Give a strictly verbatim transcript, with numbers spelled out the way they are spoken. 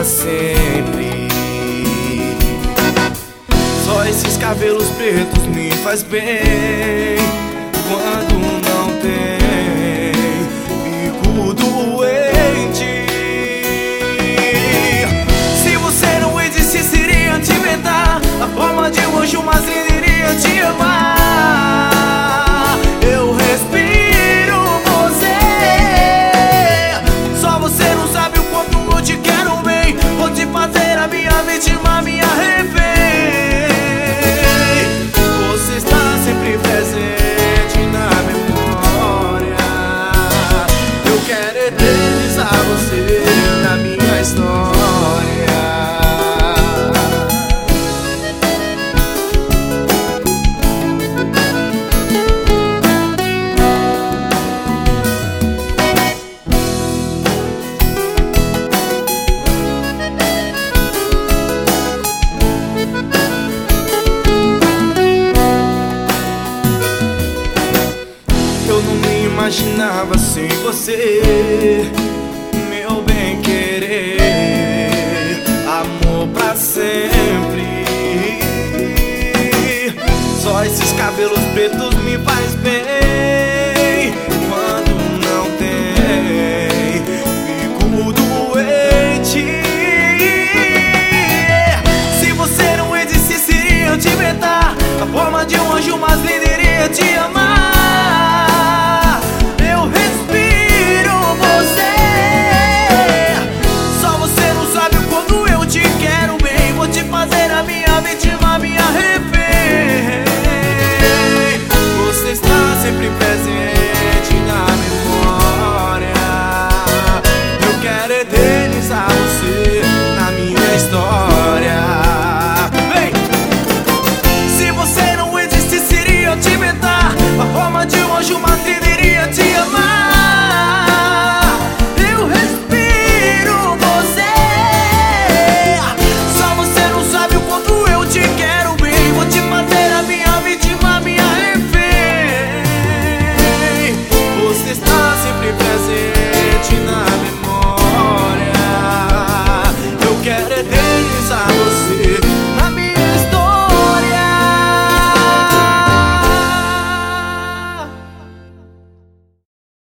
pra sempre. Só esses cabelos pretos me faz bem. Quando não tem, fico doente. Se você não existisse, iria te inventar a forma de um anjo, mas iria te amar. Eu respiro você. Só você não sabe o quanto eu te quero bem. Vou te fazer a minha vítima, minha refém. Você está sempre presente na memória. Eu quero eternizar você na minha história. Imaginava sem você, meu bem querer, amor pra sempre. Só esses cabelos pretos me faz bem. Quando não tem, fico doente. Se você não existisse, iria eu te inventar a forma de um anjo, mas linda, iria te amar. Fazer a minha vítima, minha refém. Você está sempre presente na memória. Eu quero eternizar você